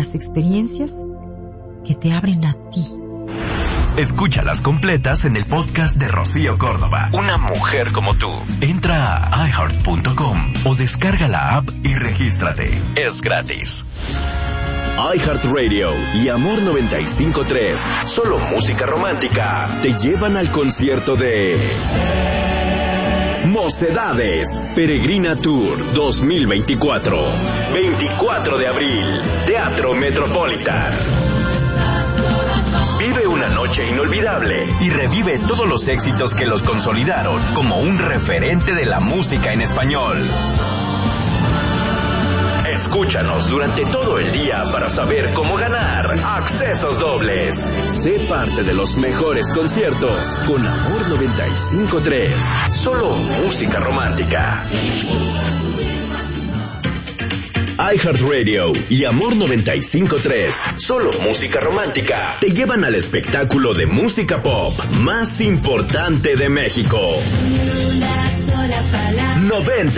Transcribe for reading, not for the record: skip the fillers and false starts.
las experiencias que te abren a ti. Escúchalas completas en el podcast de Rocío Córdoba. Una mujer como tú. Entra a iHeart.com o descarga la app y regístrate. Es gratis. iHeartRadio y Amor 95.3, solo música romántica, te llevan al concierto de Mocedades, Peregrina Tour 2024. 24 de abril, Teatro Metropolitan. Vive una noche inolvidable y revive todos los éxitos que los consolidaron como un referente de la música en español. Escúchanos durante todo el día para saber cómo ganar accesos dobles. Sé parte de los mejores conciertos con Amor 95.3. Solo música romántica. iHeartRadio y Amor 95.3, solo música romántica, te llevan al espectáculo de música pop más importante de México. 90